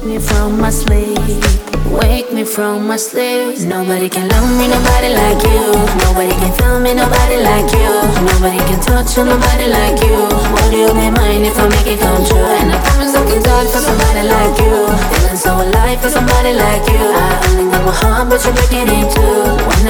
me from my sleep. Wake me from my sleep. Nobody can love me, nobody like you. Nobody can feel me, nobody like you. Nobody can touch you, nobody like you. Would you be mine if I make it come true? And I promise I can die for somebody like you. Feeling so alive for somebody like you. I only got my heart, but you break it in two.